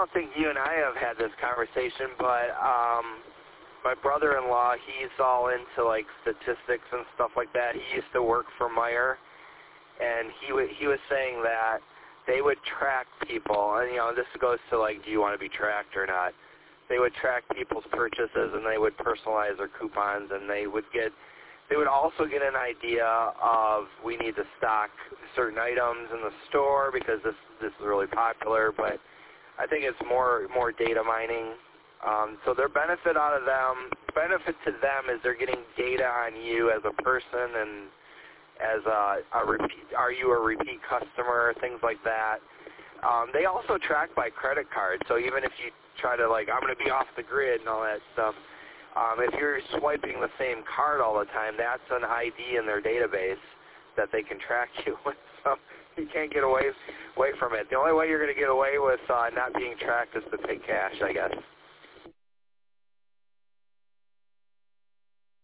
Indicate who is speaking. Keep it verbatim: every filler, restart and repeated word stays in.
Speaker 1: don't think you and I have had this conversation, but um, my brother-in-law, he's all into like statistics and stuff like that. He used to work for Meijer, and he w- he was saying that they would track people, and you know, this goes to like, do you want to be tracked or not? They would track people's purchases, and they would personalize their coupons, and they would get, they would also get an idea of, we need to stock certain items in the store because this this is really popular. But I think it's more more data mining. Um, so their benefit out of them, benefit to them is they're getting data on you as a person and as a, a repeat, are you a repeat customer, things like that. Um, they also track by credit card, so even if you try to like, I'm going to be off the grid and all that stuff, um, if you're swiping the same card all the time, that's an I D in their database that they can track you with. So you can't get away away from it. The only way you're going to get away with uh, not being tracked is to pay cash, I guess.